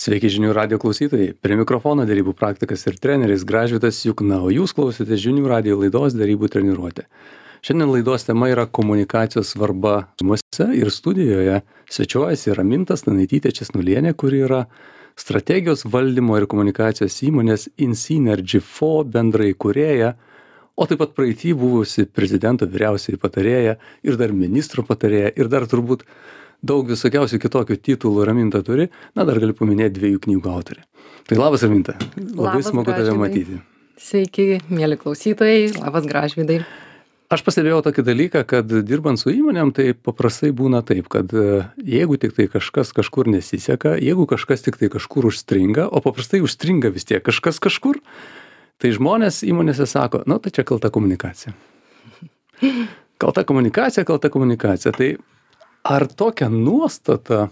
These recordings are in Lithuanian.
Sveiki žinių radio klausytojai. Prie mikrofono derybų praktikas ir treneris Gražvydas Jukna, o jūs klausėte žinių radio laidos derybų treniruotė. Šiandien laidos tema yra komunikacijos svarba namuose ir studijoje svečiuojasi Raminta Stanaitytė Česnulienė, kuri yra strategijos valdymo ir komunikacijos įmonės InSynergy4 bendraįkūrėja, o taip pat praeity buvusi prezidento vyriausioji patarėja ir dar ministro patarėja ir dar turbūt daug visokiausių kitokių titulų Raminta turi, dar galiu paminėti 2 knygų autorė. Tai labas Raminta, labai smagu tave matyti. Sveiki, mėly klausytojai, labas Gražvydai. Aš pastebėjau tokį dalyką, kad dirbant su įmonėm, tai paprastai būna taip, kad jeigu tik tai kažkas kažkur nesiseka, jeigu kažkas tik tai kažkur užstringa, o paprastai užstringa vis tiek kažkas kažkur, tai žmonės įmonėse sako, tai čia kalta komunikacija. Kalta komunikacija. Tai ar tokia nuostata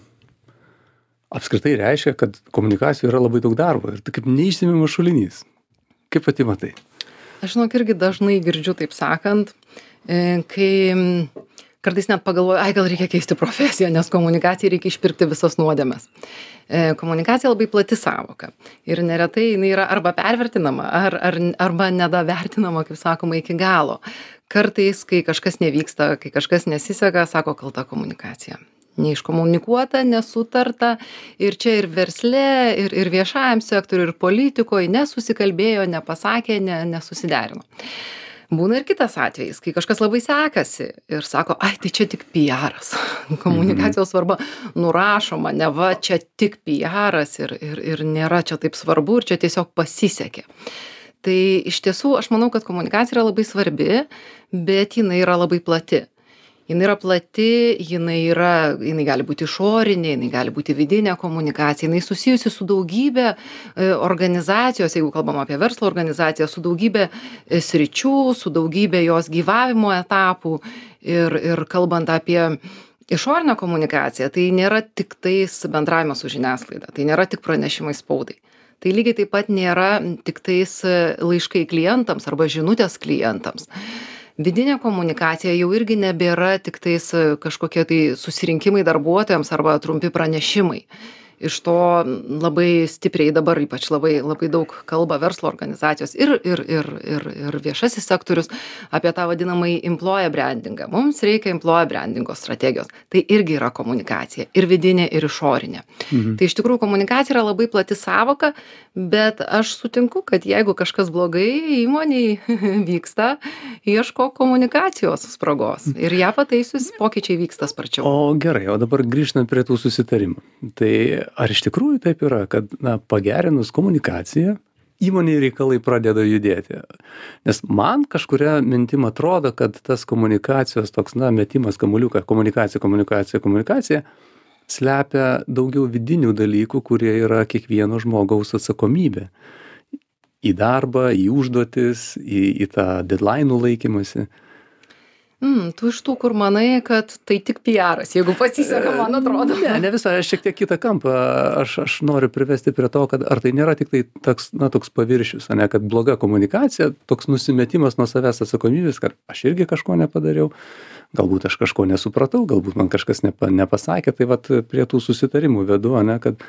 apskritai reiškia, kad komunikacijoje yra labai daug darbo ir tai kaip neišsemiamas šulinys? Kaip pati matai? Aš irgi dažnai girdžiu taip sakant, kai kartais net pagalvoju, gal reikia keisti profesiją, nes komunikacijai reikia išpirkti visas nuodėmes. Komunikacija labai plati sąvoka ir neretai jinai yra arba pervertinama, arba nedavertinama, kaip sakoma, iki galo. Kartais, kai kažkas nevyksta, kai kažkas nesiseka, sako kalta komunikacija. Neiškomunikuota, nesutarta ir čia ir versle, ir viešajam sektoriui, ir politikoje nesusikalbėjo, nepasakė, nesusiderino. Būna ir kitas atvejis, kai kažkas labai sekasi ir sako, tai čia tik PR'as. Komunikacijos svarba nurašoma, neva čia tik PR'as ir nėra čia taip svarbu ir čia tiesiog pasisekė. Tai iš tiesų aš manau, kad komunikacija yra labai svarbi, bet jinai yra labai plati. Jinai yra plati, jinai gali būti išorinė, jinai gali būti vidinė komunikacija, jinai susijusi su daugybė organizacijos, jeigu kalbam apie verslo organizaciją, su daugybė sričių, su daugybė jos gyvavimo etapų ir kalbant apie išorinę komunikaciją, tai nėra tik tais bendravimas su žiniasklaida, tai nėra tik pranešimai spaudai. Tai lygiai taip pat nėra tik tais laiškai klientams arba žinutės klientams. Vidinė komunikacija jau irgi nebėra tik tais kažkokie tai susirinkimai darbuotojams arba trumpi pranešimai. Iš to labai stipriai dabar ypač labai daug kalba verslo organizacijos ir viešasis sektorius apie tą vadinamąjį employer brandingą. Mums reikia employer brandingo strategijos. Tai irgi yra komunikacija ir vidinė, ir išorinė. Tai iš tikrųjų komunikacija yra labai plati sąvoka, bet aš sutinku, kad jeigu kažkas blogai įmonėj vyksta, ieško komunikacijos spragos ir ją pataisius pokyčiai vyksta sparčiau. O gerai, o dabar grįžtant prie tų susitarimų. Tai ar iš tikrųjų taip yra, kad pagerinus komunikaciją, įmonėje reikalai pradeda judėti? Nes man kažkuria mintim atrodo, kad tas komunikacijos toks, metimas kamuoliuką, komunikacija, slepia daugiau vidinių dalykų, kurie yra kiekvieno žmogaus atsakomybė. Į darbą, į užduotis, į tą deadline'ų laikymasi. Tu iš tų, kur manai, kad tai tik PR'as, jeigu pasiseka, man atrodo. Ne visai, aš šiek tiek kitą kampą. Aš noriu privesti prie to, kad ar tai nėra tik tai toks paviršius, kad bloga komunikacija, toks nusimetimas nuo savęs atsakomybės, kad aš irgi kažko nepadariau, galbūt aš kažko nesupratau, galbūt man kažkas nepasakė, tai prie tų susitarimų vedu, kad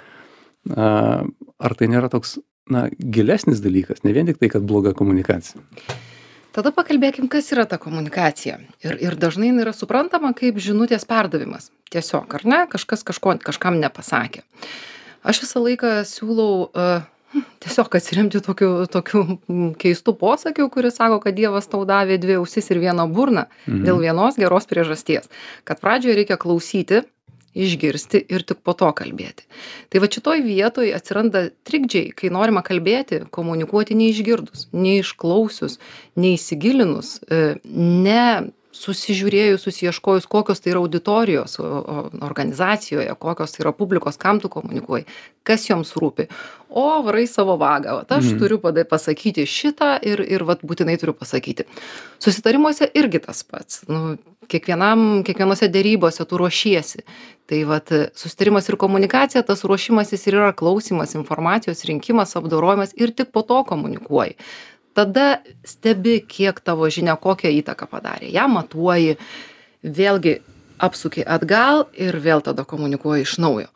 ar tai nėra toks gilesnis dalykas, ne vien tik tai, kad bloga komunikacija. Tada pakalbėkim, kas yra ta komunikacija. Ir dažnai yra suprantama kaip žinutės perdavimas. Tiesiog, ar ne? Kažkas kažkam nepasakė. Aš visą laiką siūlau tiesiog atsiremti tokiu keistu posakiu, kuris sako, kad Dievas tau davė 2 ausis ir 1 burną dėl vienos geros priežasties. Kad pradžioje reikia klausyti, išgirsti ir tik po to kalbėti. Tai šitoj vietoj atsiranda trikdžiai, kai norima kalbėti, komunikuoti neišgirdus, neišklausius, neįsigilinus, ne susižiūrėjus, susiieškojus, kokios tai yra auditorijos organizacijoje, kokios tai yra publikos, kam tu komunikuoji, kas joms rūpi. O varai savo vagą, aš turiu pasakyti šitą ir būtinai turiu pasakyti. Susitarimuose irgi tas pats. Kiekvienose dėrybose tu ruošiesi. Tai susitarimas ir komunikacija, tas ruošimasis ir yra klausimas, informacijos rinkimas, apdorojimas ir tik po to komunikuoji. Tada stebi, kiek tavo žinia, kokią įtaką padarė. Ja matuoji, vėlgi apsuki atgal ir vėl tada komunikuoji iš naujo.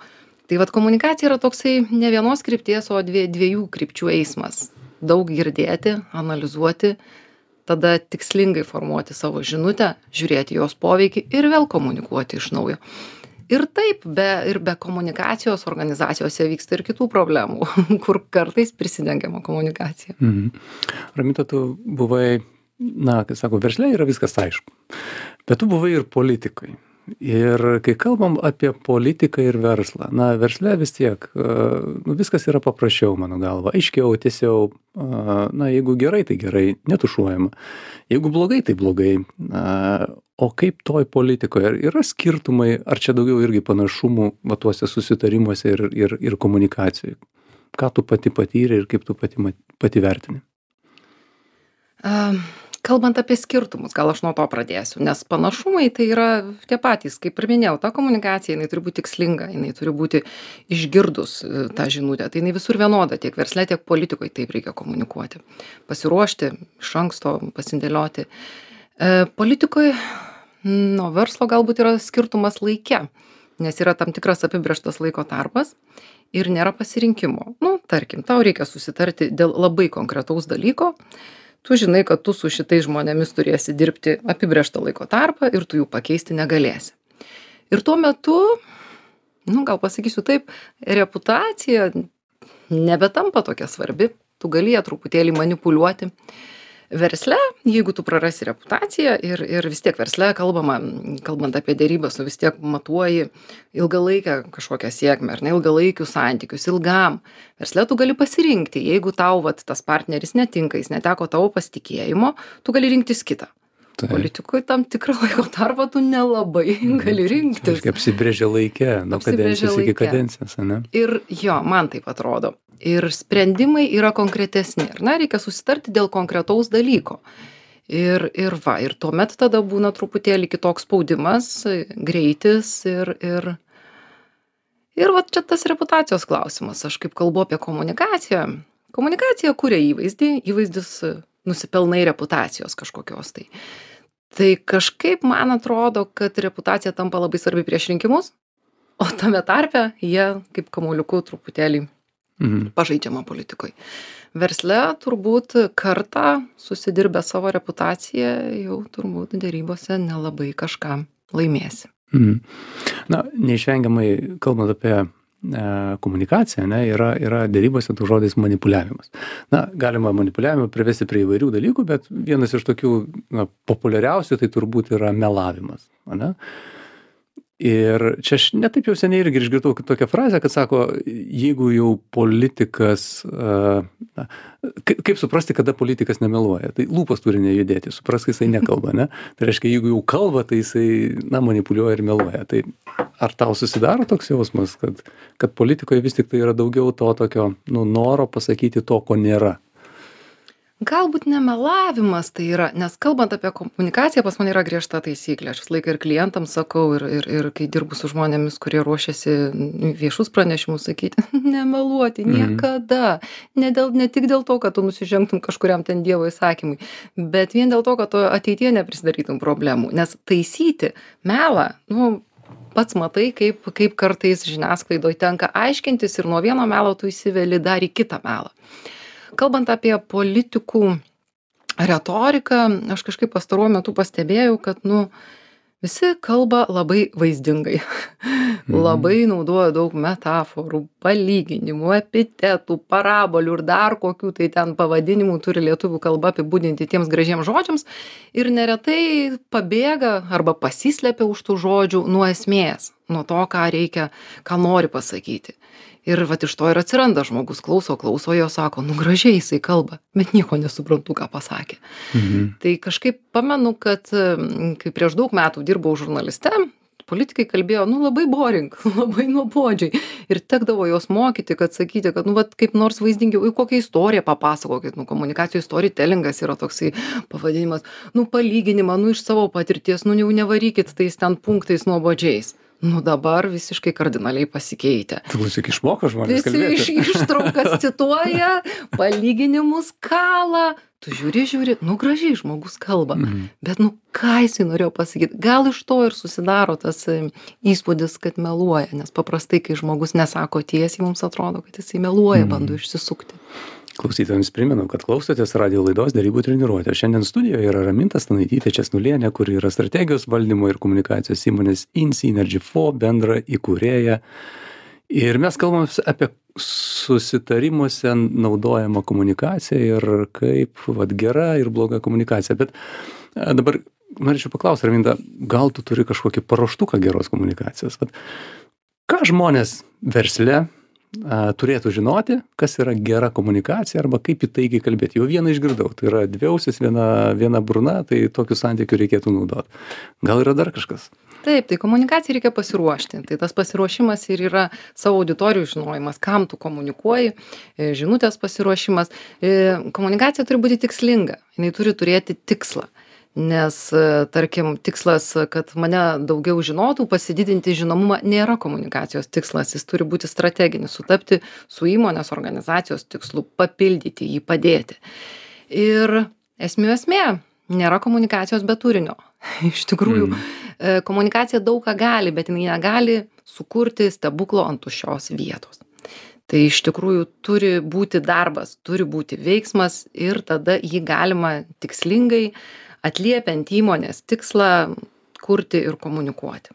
Tai vat komunikacija yra toksai ne vienos krypties, o dviejų krypčių eismas. Daug girdėti, analizuoti, tada tikslingai formuoti savo žinutę, žiūrėti jos poveikį ir vėl komunikuoti iš naujo. Ir taip, be komunikacijos organizacijose vyksta ir kitų problemų, kur kartais prisidengiama komunikacija. Ramita, tu buvai, kaip sako, versle yra viskas aišku, bet tu buvai ir politikai. Ir kai kalbam apie politiką ir verslą, versle vis tiek, viskas yra paprasčiau, mano galva, aiškiau, tiesiau, jeigu gerai, tai gerai, netušuojama, jeigu blogai, tai blogai. O kaip toj politikoje, yra skirtumai, ar čia daugiau irgi panašumų tuose susitarimuose ir komunikacijoje? Ką tu pati patyrė ir kaip tu pati vertini? Kalbant apie skirtumus, gal aš nuo to pradėsiu, nes panašumai tai yra tie patys, kaip ir minėjau, ta komunikacija, jinai turi būti tikslinga, jinai turi būti išgirdus tą žinutę, tai jinai visur vienoda, tiek versle, tiek politikoje taip reikia komunikuoti, pasiruošti, iš anksto pasidėlioti. Politikoje, nuo verslo galbūt yra skirtumas laike, nes yra tam tikras apibrėžtas laiko tarpas ir nėra pasirinkimo. Tarkim, tau reikia susitarti dėl labai konkretaus dalyko, tu žinai, kad tu su šitais žmonėmis turėsi dirbti apibrėžtą laiko tarpą ir tu jų pakeisti negalėsi. Ir tuo metu, gal pasakysiu taip, reputacija nebetampa tokia svarbi, tu gali ją truputėlį manipuliuoti. Versle, jeigu tu prarasi reputaciją ir vis tiek versle kalbant apie derybas, tu vis tiek matuoji ilgalaikę kažkokią sėkmę, ar ne, ilgalaikius santykius, ilgam. Versle tu gali pasirinkti, jeigu tau tas partneris netinka, jis neteko tavo pasitikėjimo, tu gali rinktis kitą. Politikoje tam tikrą laiko tarpą tu nelabai gali rinktis. Apsibrėžia laike, nuo kadencijos iki kadencijos, ne? Ir man taip atrodo. Ir sprendimai yra konkretesni. Reikia susitarti dėl konkretaus dalyko. Ir tuomet tada būna truputėlį kitoks spaudimas, greitis ir čia tas reputacijos klausimas. Aš kaip kalbu apie komunikaciją. Komunikacija kuria įvaizdį, įvaizdis nusipelnai reputacijos kažkokios tai. Tai kažkaip man atrodo, kad reputacija tampa labai svarbi prieš rinkimus, o tame tarpe jie kaip kamuoliuku truputėlį pažaidžiama politikoje. Versle turbūt kartą susidirbę savo reputaciją, jau turbūt derybose nelabai kažką laimėsi. Neišvengiamai, kalbant apie komunikacija, yra derybose tų žodis manipuliavimas. Galima manipuliavimą privesti prie įvairių dalykų, bet vienas iš tokių populiariausių tai turbūt yra melavimas. Ir čia aš netaip jau seniai irgi išgirdau tokią frazę, kad sako, jeigu jau politikas, kaip suprasti, kada politikas nemeluoja, tai lūpos turi nejudėti, supras, kai jisai nekalba, ne? Tai reiškia, jeigu jau kalba, tai jisai manipuliuoja ir meluoja. Tai ar tau susidaro toks jausmas, kad politikoje vis tik tai yra daugiau to tokio noro pasakyti to, ko nėra? Galbūt ne melavimas tai yra, nes kalbant apie komunikaciją, pas mane yra griežta taisyklė. Aš visą laiką ir klientams sakau, ir kai dirbu su žmonėmis, kurie ruošiasi viešus pranešimus sakyti, nemeluoti niekada. Ne tik dėl to, kad tu nusižengtum kažkuriam ten Dievo įsakymui, bet vien dėl to, kad tu ateityje neprisidarytum problemų. Nes taisyti melą, pats matai, kaip kartais žiniasklaidoje tenka aiškintis ir nuo vieno melo tu įsiveli dar į kitą melą. Kalbant apie politikų retoriką, aš kažkaip pastaruoju metu pastebėjau, kad visi kalba labai vaizdingai. Labai naudoja daug metaforų, palyginimų, epitetų, parabolių ir dar kokių tai ten pavadinimų turi lietuvių kalba apibūdinti tiems gražiems žodžiams ir neretai pabėga arba pasislepia už tų žodžių nuo esmės, nuo to, ką nori pasakyti. Ir iš to ir atsiranda žmogus, klauso, jo sako, gražiai jisai kalba, bet nieko nesuprantu, ką pasakė. Tai kažkaip pamenu, kad kai prieš daug metų dirbau žurnaliste, politikai kalbėjo, labai boring, labai nuobodžiai. Ir tekdavo jos mokyti, sakyti, kad kaip nors vaizdingiau, kokią istoriją papasakokit, komunikacijos storytellingas yra toksai pavadinimas, palyginimą, iš savo patirties, jau nevarykit tais ten punktais nuobodžiais. Nu dabar visiškai kardinaliai pasikeitę. Klausyk, išmoko žmonės kalbėti. Visi ištraukas cituoja, palyginimus kala. Tu žiūri, nu gražiai žmogus kalba. Bet nu ką jisai norėjo pasakyti? Gal iš to ir susidaro tas įspūdis, kad meluoja. Nes paprastai, kai žmogus nesako tiesiai, mums atrodo, kad jisai meluoja, bando išsisukti. Klausytojams primenu, kad klausotės radio laidos Derybų treniruotė. Šiandien studijoje yra Raminta Stanaitytė Česnulienė, kuri yra strategijos valdymo ir komunikacijos įmonės InSynergy4 bendra įkūrėja. Ir mes kalbame apie susitarimuose naudojamą komunikaciją ir kaip gera ir bloga komunikacija. Bet dabar norėčiau paklausti, Raminta, gal tu turi kažkokį paruoštuką geros komunikacijos? Ką žmonės versle turėtų žinoti, kas yra gera komunikacija arba kaip įtaigiai kalbėti. Jau vieną išgirdau, tai yra dvi ausis, viena burna, tai tokių santykių reikėtų naudoti. Gal yra dar kažkas? Taip, tai komunikacijai reikia pasiruošti. Tai tas pasiruošimas ir yra savo auditorijų žinojimas, kam tu komunikuoji, žinutės pasiruošimas. Komunikacija turi būti tikslinga, jinai turi turėti tikslą. Nes, tarkim, tikslas, kad mane daugiau žinotų, pasididinti žinomumą, nėra komunikacijos tikslas. Jis turi būti strateginis, sutapti su įmonės organizacijos tikslu, papildyti jį, padėti. Ir esmė nėra komunikacijos be turinio. Iš tikrųjų, komunikacija daug ką gali, bet jinai negali sukurti stebuklo ant tuščios vietos. Tai iš tikrųjų turi būti darbas, turi būti veiksmas ir tada jį galima tikslingai atliepiant įmonės tikslą kurti ir komunikuoti.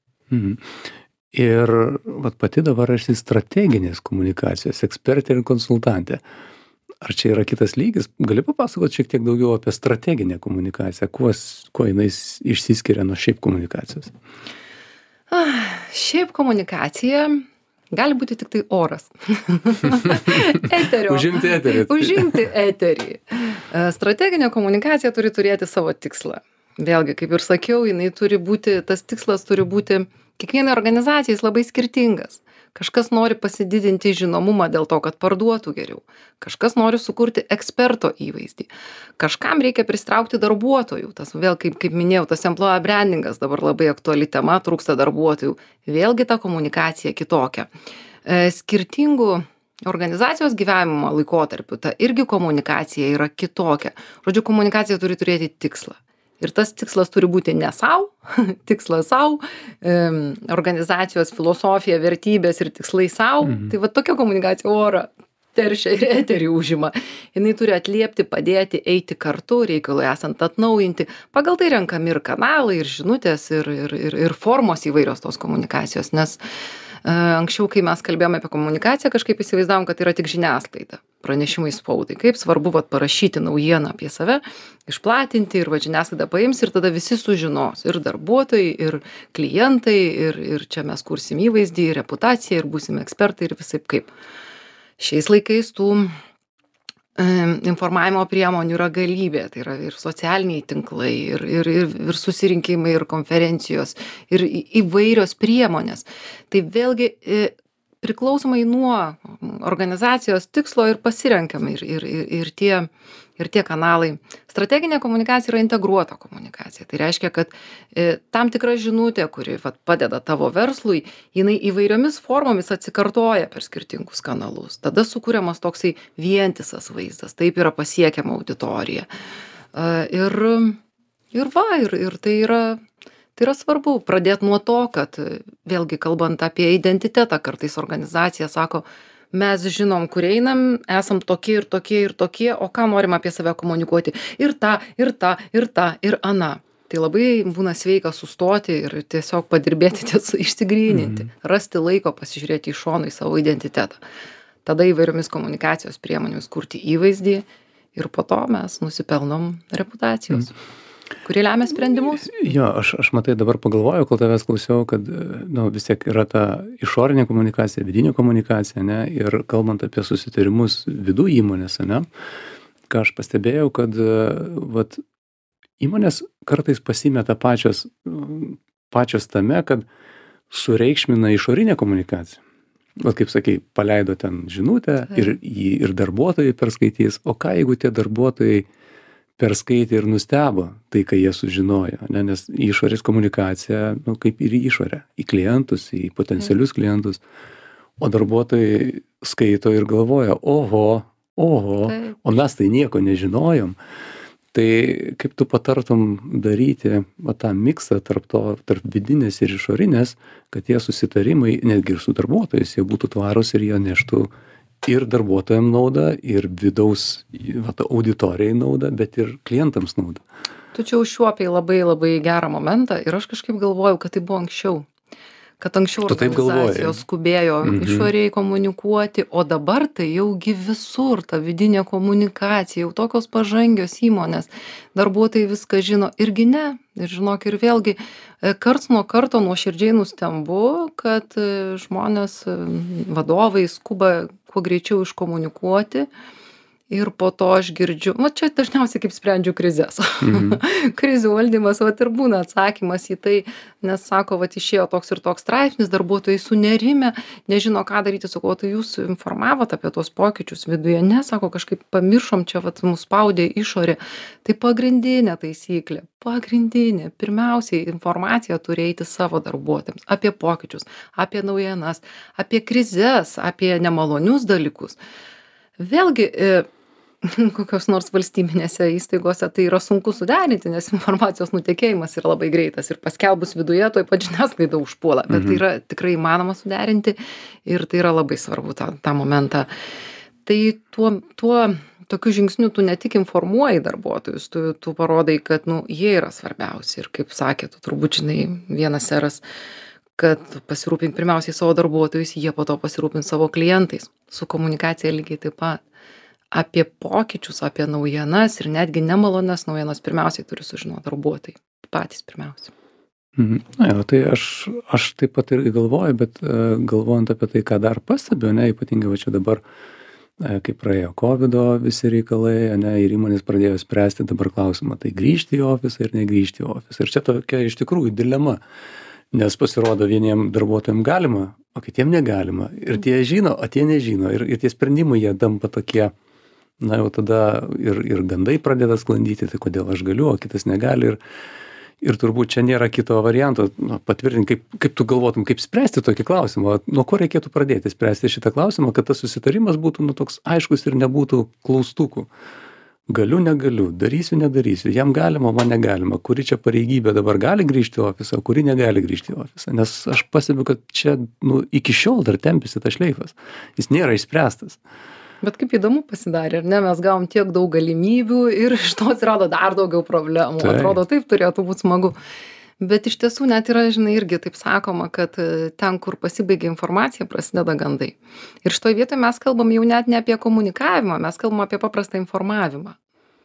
Ir pati dabar esi strateginės komunikacijos ekspertė ir konsultantė. Ar čia yra kitas lygis? Gali papasakoti šiek tiek daugiau apie strateginę komunikaciją? Kuo jinai išsiskiria nuo šiaip komunikacijos? Šiaip komunikacija gali būti tik tai oras. Eterio. Užimti eterį. Užimti eterį. Strateginė komunikacija turi turėti savo tikslą. Vėlgi, kaip ir sakiau, tas tikslas turi būti kiekvienai organizacijai labai skirtingas. Kažkas nori pasididinti žinomumą dėl to, kad parduotų geriau. Kažkas nori sukurti eksperto įvaizdį. Kažkam reikia pritraukti darbuotojų. Tas vėl, kaip minėjau, tas employee brandingas dabar labai aktuali tema, trūksta darbuotojų. Vėlgi ta komunikacija kitokia. Skirtingų organizacijos gyvenimo laikotarpiu ta irgi komunikacija yra kitokia. Žodžiu, komunikacija turi turėti tikslą. Ir tas tikslas turi būti ne sau, tikslas sau, organizacijos filosofija, vertybės ir tikslai sau. Tai tokia komunikacija orą teršia ir eterį užima. Jinai turi atliepti, padėti, eiti kartu, reikalui esant atnaujinti. Pagal tai renkami ir kanalai, ir žinutės, ir formos įvairios tos komunikacijos. Nes anksčiau, kai mes kalbėjome apie komunikaciją, kažkaip įsivaizdavom, kad yra tik žiniasklaida, pranešimai spaudai. Kaip svarbu parašyti naujieną apie save, išplatinti ir žiniasklaida paims ir tada visi sužinos. Ir darbuotojai, ir klientai, ir čia mes kursim įvaizdį, ir reputaciją, ir būsim ekspertai, ir visaip kaip. Šiais laikais tų informavimo priemonių yra galybė. Tai yra ir socialiniai tinklai, ir susirinkimai, ir konferencijos, ir įvairios priemonės. Tai vėlgi priklausomai nuo organizacijos tikslo ir pasirenkami ir tie kanalai. Strateginė komunikacija yra integruota komunikacija. Tai reiškia, kad tam tikra žinutė, kuri padeda tavo verslui, jinai įvairiomis formomis atsikartoja per skirtingus kanalus. Tada sukūriamas toksai vientisas vaizdas, taip yra pasiekiama auditorija. Ir tai yra svarbu pradėti nuo to, kad vėlgi kalbant apie identitetą, kartais organizacija sako, mes žinom, kur einam, esam tokie ir tokie ir tokie, o ką norim apie save komunikuoti. Ir tą, ir aną. Tai labai būna sveika sustoti ir tiesiog padirbėti, išsigryninti, rasti laiko pasižiūrėti į šoną į savo identitetą. Tada įvairiomis komunikacijos priemonėmis kurti įvaizdį ir po to mes nusipelnom reputacijos. Kuri lemia sprendimus? Jo, aš matai dabar pagalvojau, kol tavęs klausiau, kad vis tiek yra ta išorinė komunikacija, vidinė komunikacija, ne? Ir kalbant apie susitarimus vidų įmonėse, ne? Ką aš pastebėjau, kad įmonės kartais pasimeta pačios tame, kad sureikšmina išorinę komunikaciją. Kaip sakai, paleido ten žinutę ir darbuotojai perskaitys, o ką jeigu tie darbuotojai perskaitė ir nustebo tai, ką jie sužinojo, ne? Nes išorės komunikacija, nu, kaip ir į išorę, į klientus, į potencialius klientus, o darbuotojai skaito ir galvoja, oho, Taip. o mes tai nieko nežinojom. Tai kaip tu patartum daryti va, tą miksą tarp vidinės ir išorinės, kad tie susitarimai, netgi ir su darbuotojais, jie būtų tvarūs ir jie neštų ir darbuotojams naudą, ir vidaus va, auditorijai naudą, bet ir klientams naudą. Tu čia užšiuopei labai labai gerą momentą ir aš kažkaip galvojau, kad tai buvo anksčiau. Kad anksčiau Tu taip galvoji? organizacijos skubėjo išoriai komunikuoti, o dabar tai jaugi visur ta vidinė komunikacija, jau tokios pažangios įmonės, darbuotojai viską žino, irgi ne. Ir žinok, ir vėlgi, karts nuo karto nuoširdžiai nustembu, kad žmonės, vadovai skuba kuo greičiau iškomunikuoti. Ir po to aš girdžiu, čia dažniausiai kaip sprendžiu krizes. Krizių valdymas, ir būna atsakymas į tai, nes sako, išėjo toks ir toks straipsnis, darbuotojai sunerime, nežino, ką daryti, sako, tai jūs informavot apie tos pokyčius viduje, ne, sako, kažkaip pamiršom, čia mus spaudė išorė. Tai pagrindinė taisyklė, pirmiausiai informacija turi eiti savo darbuotojams apie pokyčius, apie naujienas, apie krizes, apie nemalonius dalykus. Vėlgi, kokios nors valstybinėse įstaigose tai yra sunku suderinti, nes informacijos nutekėjimas yra labai greitas ir paskelbus viduje, tuoj pat žiniasklaida užpuola, bet tai yra tikrai įmanoma suderinti ir tai yra labai svarbu tą momentą. Tai tokiu žingsniu tu ne tik informuoji darbuotojus, tu parodai, kad jie yra svarbiausi ir kaip sakė, tu turbūt žinai vienas seras, kad pasirūpink pirmiausiai savo darbuotojus, jie po to pasirūpins savo klientais. Su komunikacija lygiai taip pat. Apie pokyčius, apie naujienas ir netgi nemalonias naujienas pirmiausiai turi sužinoti darbuotojai. Patys pirmiausia. Na jau, tai aš taip pat irgi galvoju, bet galvojant apie tai, ką dar pastebiu, ne, ypatingai va čia dabar, kai praėjo COVID-o visi reikalai, ne, ir įmonės pradėjo spręsti dabar klausimą, tai grįžti į ofisą ir negrįžti į ofisą. Ir čia tokia iš tikrųjų dilema. Nes pasirodo vieniem darbuotojams galima, o kitiem negalima. Ir tie žino, o tie nežino. Ir tie sprendimai jie tampa tokie, na jau tada ir gandai pradeda sklandyti, tai kodėl aš galiu, o kitas negali. Ir turbūt čia nėra kito varianto patvirtinti, kaip tu galvotum, kaip spręsti tokį klausimą. Nuo ko reikėtų pradėti spręsti šitą klausimą, kad tas susitarimas būtų toks aiškus ir nebūtų klaustukų. Galiu, negaliu, darysiu, nedarysiu, jam galima, man negalima, kuri čia pareigybė dabar gali grįžti į ofisą, kuri negali grįžti į ofisą, nes aš pastebiu, kad čia iki šiol dar tempėsi tas šleifas, jis nėra išspręstas. Bet kaip įdomu pasidarė, ar ne, mes gavom tiek daug galimybių ir iš to atsirado dar daugiau problemų, atrodo taip turėtų būti smagu. Bet iš tiesų net yra, žinai, irgi taip sakoma, kad ten, kur pasibaigia informacija, prasideda gandai. Ir šitoj vietoje mes kalbam jau net ne apie komunikavimą, mes kalbam apie paprastą informavimą.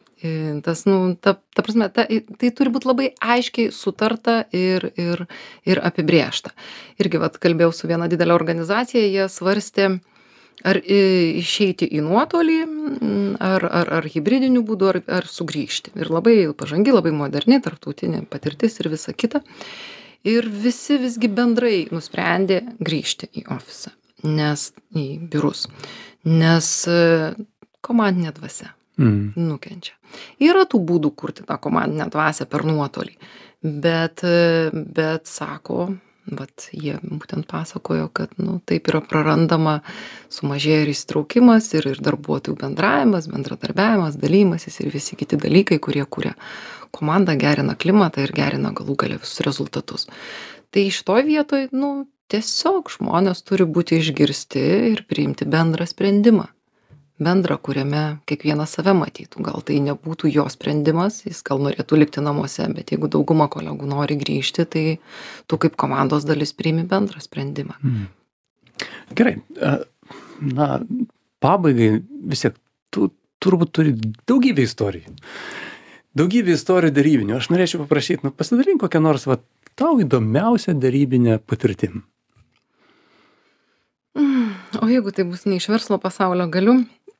Ta prasme, tai turi būti labai aiškiai sutarta ir apibrėžta. Irgi kalbėjau su viena didelė organizacija, jie svarstė, ar išeiti į nuotolį, ar hibridiniu būdu, ar sugrįžti. Ir labai pažangi, labai moderni, tarptautinė patirtis ir visa kita. Ir visi visgi bendrai nusprendė grįžti į ofisą, į biurus, nes komandinė dvasia nukenčia. Yra tų būdų kurti tą komandinę dvasią per nuotolį, bet sako, jie būtent pasakojo, kad taip yra prarandama, sumažėja ir įsitraukimas, ir darbuotojų bendravimas, bendradarbiavimas, dalymasis ir visi kiti dalykai, kurie kuria komandą, gerina klimatą ir gerina galų gale visus rezultatus. Tai šitoj vietoj, tiesiog žmonės turi būti išgirsti ir priimti bendrą sprendimą. Bendrą, kuriame kiekvienas save matytų. Gal tai nebūtų jo sprendimas, jis gal norėtų likti namuose, bet jeigu dauguma kolegų nori grįžti, tai tu kaip komandos dalis priimi bendrą sprendimą. Gerai. Pabaigai vis tiek, tu turbūt turi daugybę istorijų. Daugybę istorijų darybinių. Aš norėčiau paprašyti, pasidalink kokią nors tau įdomiausią darybinę patirtim. O jeigu tai bus ne iš verslo pasaulio, galiu?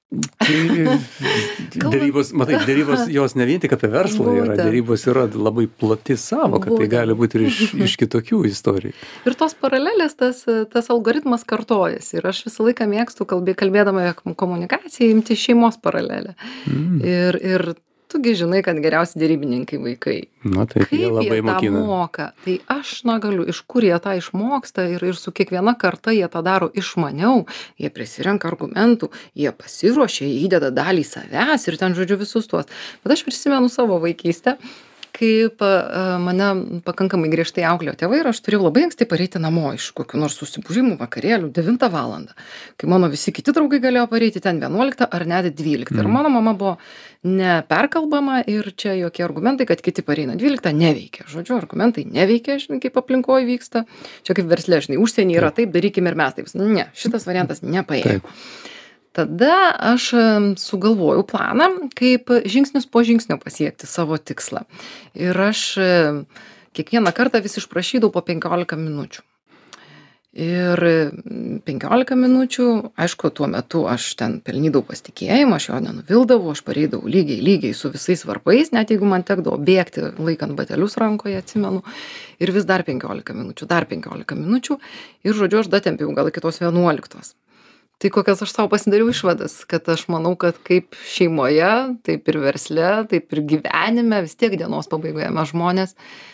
Dėrybos, dėrybos jos ne vien tik apie verslą yra, dėrybos yra labai plati savoka, tai gali būti ir iš kitokių istorijų. Ir tos paralelės, tas algoritmas kartojasi ir aš visą laiką mėgstu kalbėdama apie komunikaciją imti šeimos paralelę. Ir tugi žinai, kad geriausi dėrybininkai vaikai. Na taip, Kaip jie labai jie tą mokina. moka? Tai aš negaliu, iš kur jie tą išmoksta ir su kiekviena karta jie tą daro išmaniau, jie prisirenka argumentų, jie pasiruošia, jie įdeda dalį savęs ir ten, žodžiu, visus tuos. Bet aš prisimenu savo vaikystę, kaip mane pakankamai griežtai auklėjo tėvai ir aš turėjau labai anksti pareiti namo iš kokių nors susibūrimų vakarėlių 9 valandą, kai mano visi kiti draugai galėjo pareiti ten 11 ar net 12. Ir mano mama buvo neperkalbama ir čia jokie argumentai, kad kiti pareina 12, neveikia. Žodžiu, argumentai neveikia, žinai, kaip aplinkoje vyksta. Čia kaip versle, žinai, užsienį yra taip, darykime ir mes taip. Ne, šitas variantas nepaėjo. Tada aš sugalvojau planą, kaip žingsnis po žingsnio pasiekti savo tikslą. Ir aš kiekvieną kartą vis išprašydavau po 15 minučių. Ir 15 minučių, aišku, tuo metu aš ten pelnydavau pasitikėjimą, aš jo nenuvildavau, aš pareidavau lygiai su visais varpais, net jeigu man tekdavo bėgti laikant batelius rankoje, atsimenu, ir vis dar 15 minučių, ir žodžiu, aš datempiau gal iki tos 11. Tai kokias aš savo pasidariau išvadas, kad aš manau, kad kaip šeimoje, taip ir versle, taip ir gyvenime, vis tiek dienos pabaigoje mes žmonės,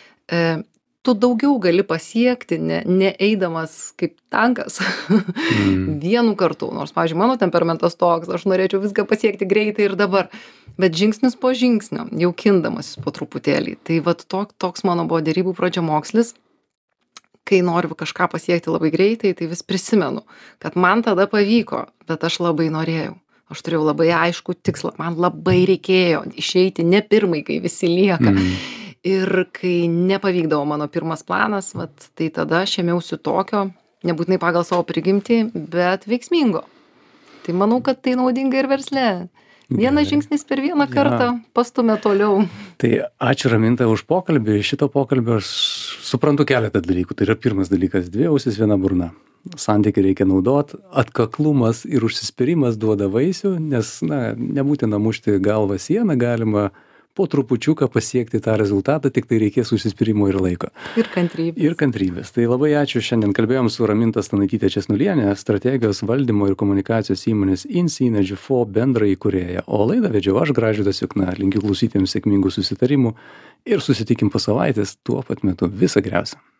tu daugiau gali pasiekti, neeidamas kaip tankas vienu kartu. Nors, pavyzdžiui, mano temperamentas toks, aš norėčiau viską pasiekti greitai ir dabar, bet žingsnis po žingsnio, jau kindamasis po truputėlį. Tai vat toks mano buvo derybų pradžiamokslis. Kai noriu kažką pasiekti labai greitai, tai vis prisimenu, kad man tada pavyko, bet aš labai norėjau. Aš turėjau labai aiškų tikslą, man labai reikėjo išeiti ne pirmai, kai visi lieka. Ir kai nepavykdavo mano pirmas planas, tai tada aš ėmiausi tokio, nebūtinai pagal savo prigimtį, bet veiksmingo. Tai manau, kad tai naudinga ir versle. Vienas žingsnis per vieną kartą pastumia toliau. Tai ačiū Raminta už pokalbį. Šito pokalbio aš suprantu keletą dalykų. Tai yra pirmas dalykas, 2 ausys, 1 burna. Santykį reikia naudot, atkaklumas ir užsispyrimas duoda vaisių, nes nebūtina mušti galvą sieną, galima po trupučiuką pasiekti tą rezultatą, tik tai reikės užsispyrimo ir laiko. Ir kantrybės. Tai labai ačiū. Šiandien kalbėjom su Raminta Stanaityte Česnuliene, strategijos valdymo ir komunikacijos įmonės InSynergy bendraįkūrėja. O laidą vedžiau aš, Gražvydas Jukna. Linkiu klausytėms sėkmingų susitarimų ir susitikim po savaitės tuo pat metu. Viso geriausio.